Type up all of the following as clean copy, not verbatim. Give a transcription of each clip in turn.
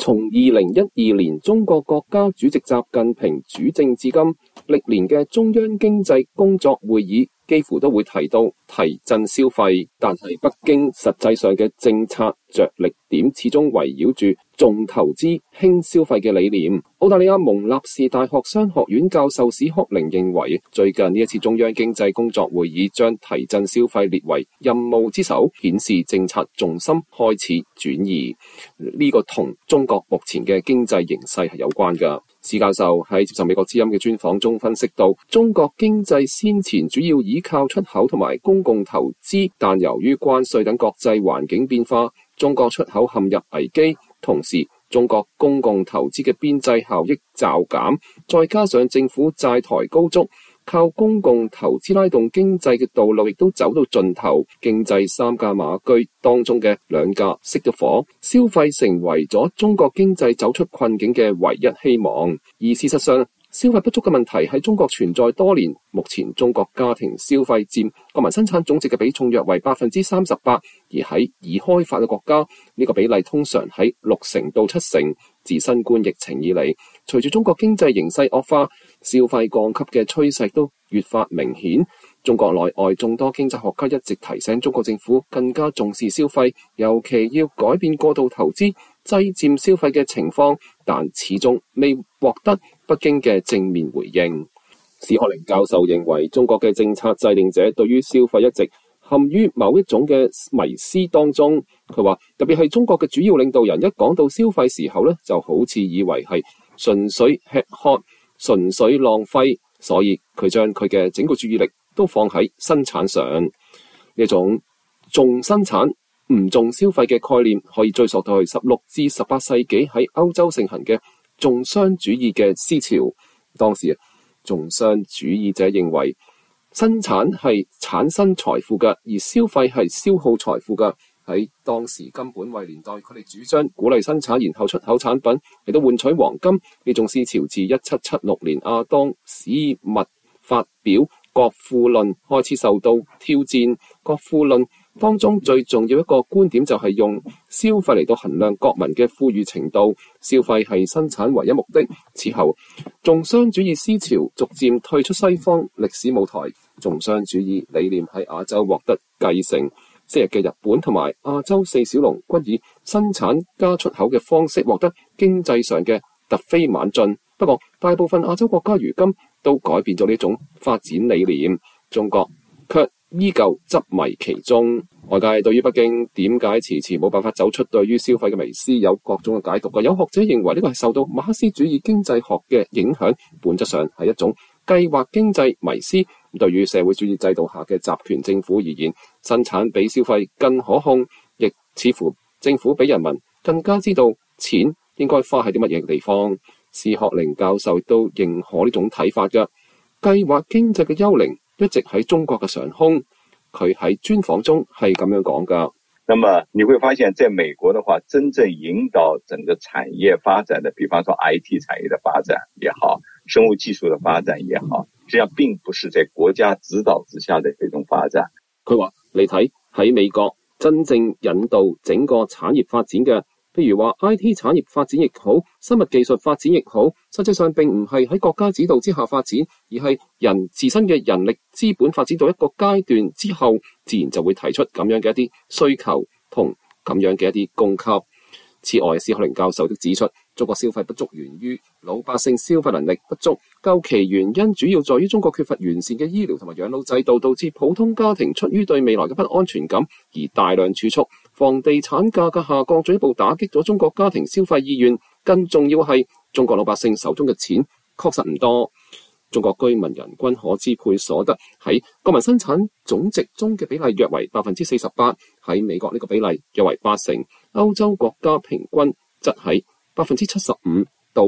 從2012年中國國家主席習近平主政至今，歷年嘅中央經濟工作會議幾乎都會提到提振消費，但係北京實際上嘅政策着力點始終圍繞住重投資輕消費嘅理念。澳大利亞蒙納士大學商學院教授史學寧認為，最近呢一次中央經濟工作會議將提振消費列為任務之首，顯示政策重心開始轉移。呢個同中國目前嘅經濟形勢係有關㗎。史教授喺接受美國之音嘅專訪中分析到，中國經濟先前主要依靠出口同埋公共投資，但由於關稅等國際環境變化，中國出口陷入危機，同時中國公共投資嘅邊際效益驟減，再加上政府債台高築，靠公共投資拉動經濟嘅道路亦都走到盡頭，經濟三駕馬車當中嘅兩駕熄咗火，消費成為咗中國經濟走出困境嘅唯一希望。而事實上，消費不足嘅問題喺中國存在多年，目前中國家庭消費佔國民生產總值嘅比重約為 38%， 而喺已開發嘅國家，呢個比例通常喺6成到7成。自新冠疫情以嚟，隨住中國經濟形勢惡化，消費降級嘅趨勢都越發明顯。中國內外眾多經濟學家一直提醒中國政府更加重視消費，尤其要改變過度投資擠佔消費嘅情況，但始終未獲得北京嘅正面回應。史學寧教授認為，中國嘅政策制定者對於消費一直陷於某一種嘅迷思當中。佢話特別係中國嘅主要領導人一講到消費時候呢，就好似以為係純粹吃喝、純粹浪費，所以佢將佢嘅整個注意力都放喺生產上。呢種重生產唔重消費嘅概念，可以追溯到去16至18世紀喺歐洲盛行嘅重商主義嘅思潮。當時重商主義者認為生產係產生財富嘅，而消費係消耗財富嘅。喺當時根本為年代，佢哋主張鼓勵生產，然後出口產品嚟到換取黃金。呢種思潮自1776年亞當史密發表《國富論》開始受到挑戰。《國富論》當中最重要一個觀點就係用消費嚟到衡量國民嘅富裕程度，消費係生產唯一目的。此後，重商主義思潮逐漸退出西方歷史舞台，重商主義理念喺亞洲獲得繼承。昔日嘅日本同埋亞洲四小龍均以生產加出口嘅方式獲得經濟上嘅突飛猛進。不過，大部分亞洲國家如今都改變咗呢種發展理念，中國卻依舊執迷其中。外界對於北京點解遲遲冇辦法走出對於消費嘅迷思有各種嘅解讀。有學者認為呢個係受到馬克思主義經濟學嘅影響，本質上係一種計劃經濟迷思。對於社會主義制度下嘅集權政府而言，生產比消費更可控，亦似乎政府比人民更加知道錢應該花喺啲乜嘢地方。史學寧教授都認可呢種睇法嘅。計劃經濟嘅幽靈一直喺中國嘅上空，佢喺專訪中係咁樣講㗎。 那麼你會發現在美國的話，真正引導整個產業發展的，比方說 IT 產業的發展也好，生物技術的發展也好，實際上並不是在國家指導之下的這種發展。 佢話你睇喺美國真正引導整個產業發展嘅，譬如話 IT 產業發展亦好，生物技術發展亦好，實際上並唔係喺國家指導之下發展，而係人自身嘅人力資本發展到一個階段之後，自然就會提出咁樣嘅一啲需求同咁樣嘅一啲供給。此外，史學寧教授都指出，中國消費不足源於老百姓消費能力不足，究其原因主要在於中國缺乏完善嘅醫療同埋養老制度，導致普通家庭出於對未來嘅不安全感而大量儲蓄。房地產價格下降進一步打擊咗中國家庭消費意願，更重要係中國老百姓手中嘅錢確實唔多。中國居民人均可支配所得喺國民生產總值中嘅比例約為 48%， 喺美國呢個比例約為8成，歐洲國家平均則喺 75% 到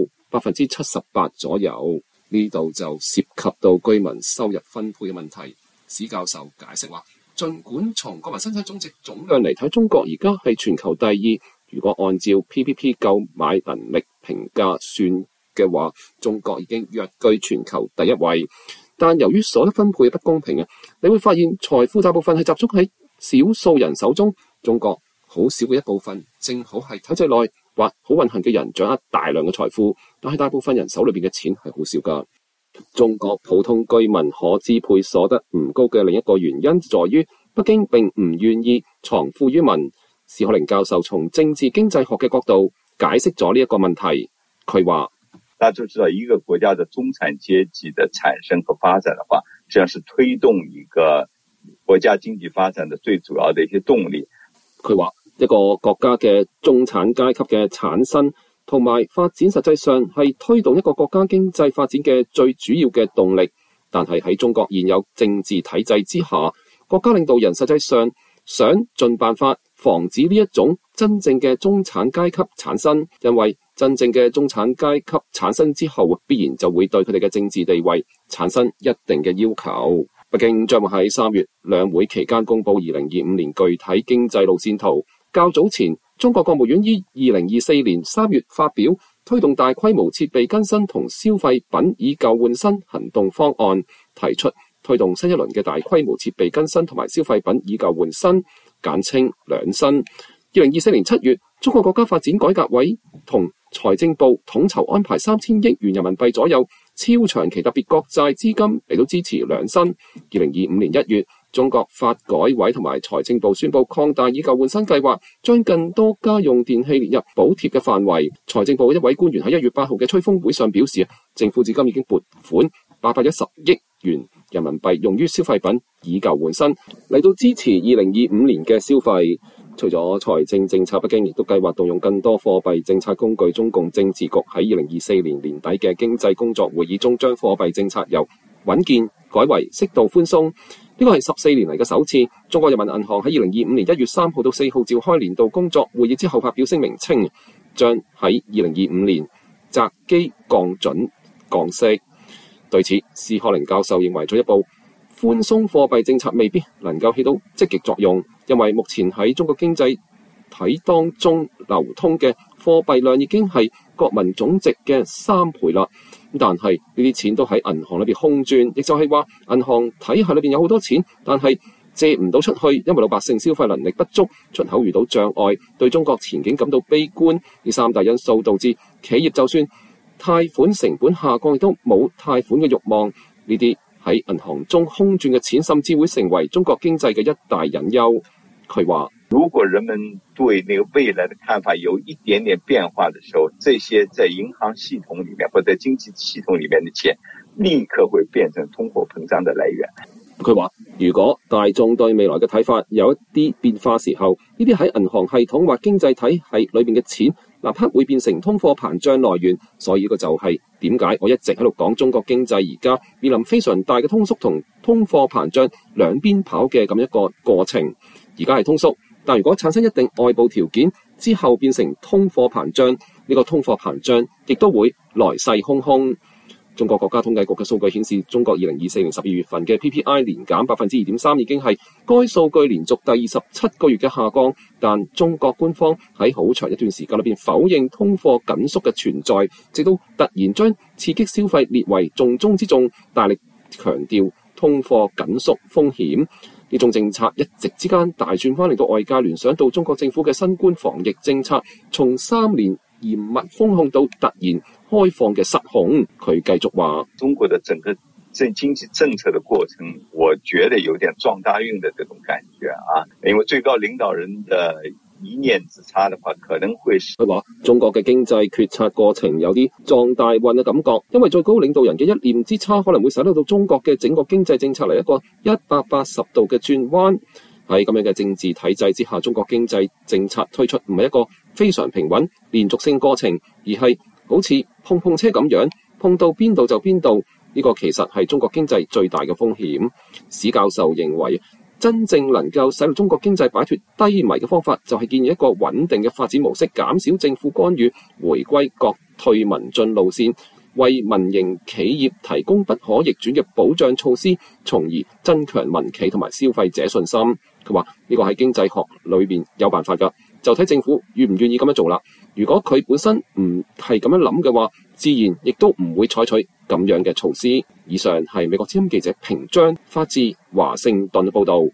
78% 左右。呢度就涉及到居民收入分配嘅問題。史教授解釋話，儘管從國民生產總值總量嚟睇，中國而家係全球第2，如果按照 PPP 購買能力評價算嘅話，中國已經躍居全球第1位。但由於所得分配不公平，你會發現財富大部分係集中喺少數人手中，中國好少嘅一部分正好係體制內話好運行嘅人掌握大量嘅財富，但係大部分人手裏邊嘅錢係好少㗎。中國普通居民可支配所得唔高嘅另一個原因在於北京並唔願意藏富於民。史可寧教授從政治經濟學嘅角度解釋咗呢一個問題。佢話： 大家都知道，一個國家的中產階級的產生和發展的話，實際上是推動一個國家經濟發展的最主要的一些動力。 佢話一個國家嘅中產階級嘅產生同埋發展，實際上係推動一個國家經濟發展嘅最主要嘅動力。但係喺中國現有政治體制之下，國家領導人實際上想盡辦法防止呢一種真正嘅中產階級產生，因為真正嘅中產階級產生之後，必然就會對佢哋嘅政治地位產生一定嘅要求。北京將會喺3月兩會期間公布2025年具體經濟路線圖。較早前，中國國務院於2024年3月發表推動大規模設備更新同消費品以舊換新行動方案，提出推動新一輪嘅大規模設備更新同埋消費品以舊換新，簡稱兩新。2024年7月，中國國家發展改革委同財政部統籌安排3000億元人民幣左右超長期特別國債資金嚟到支持兩新。2025年1月，中國發改委同埋財政部宣布擴大以舊換新計劃，將更多家用電器列入補貼嘅範圍。財政部一位官員喺1月8號嘅吹風會上表示，政府至今已經撥款810億元人民幣用於消費品以舊換新，嚟到支持2025年嘅消費。除咗財政政策，北京亦都計劃動用更多貨幣政策工具。中共政治局喺2024年年底嘅經濟工作會議中，將貨幣政策由穩健改為適度寬鬆。呢個係14年嚟嘅首次。中國人民銀行喺2025年1月3號到4號召開年度工作會議之後發表聲明稱，將喺2025年擇機降準降息。對此，史可寧教授認為進一步寬鬆貨幣政策未必能夠起到積極作用，因為目前喺中國經濟體當中流通嘅貨幣量已經係國民總值嘅3倍啦。但係呢啲錢都喺銀行裏邊空轉，亦就係話銀行體系裏邊有好多錢，但係借唔到出去，因為老百姓消費能力不足，出口遇到障礙，對中國前景感到悲觀。呢3大因素導致企業就算貸款成本下降，亦都冇貸款嘅慾望。呢啲喺銀行中空轉嘅錢，甚至會成為中國經濟嘅一大隱憂。佢話： 如果人們對那個未來的看法有一點點變化的時候，這些在銀行系統裡面或者經濟系統裡面的錢，立刻會變成通貨膨脹的來源。 佢話：如果大眾對未來嘅睇法有一啲變化時候，呢啲喺銀行系統或經濟體系裏邊嘅錢，立刻會變成通貨膨脹來源。所以呢個就係點解我一直喺度講中國經濟而家面臨非常大嘅通縮同通貨膨脹兩邊跑嘅咁一個過程。而家係通縮，但如果產生一定外部條件之後變成通貨膨脹，呢個通貨膨脹亦都會來勢洶洶。中國國家統計局嘅數據顯示，中國2024年12月份嘅 PPI 年減 2.3%， 已經係該數據連續第27個月嘅下降。但中國官方喺好長一段時間裏邊否認通貨緊縮嘅存在，直到突然將刺激消費列為重中之重，大力強調通貨緊縮風險。呢種政策一直之間大轉彎，令到外界聯想到中國政府嘅新冠防疫政策從3年嚴密封控到突然開放嘅失控。佢繼續話： 中國的整個經濟政策的過程，我覺得有點撞大運的這種感覺啊，因為最高領導人的一念之差的話，可能會是。 佢話中國嘅經濟決策過程有啲撞大運嘅感覺，因為最高領導人嘅一念之差，可能會使到中國嘅整個經濟政策嚟一個180度嘅轉彎。喺咁樣嘅政治體制之下，中國經濟政策推出唔係一個非常平穩連續性過程，而係好似碰碰車咁樣，碰到邊度就邊度。呢個其實係中國經濟最大嘅風險。史教授認為，真正能夠使到中國經濟擺脫低迷嘅方法，就係建立一個穩定嘅發展模式，減少政府干預，回歸國退民進路線，為民營企業提供不可逆轉嘅保障措施，從而增強民企同埋消費者信心。佢話呢個喺經濟學裏面有辦法㗎，就睇政府願唔願意咁樣做啦。如果佢本身唔係咁樣諗嘅話，自然亦都唔會採取咁樣嘅措施。以上係美國之音記者平章發自華盛頓嘅報導。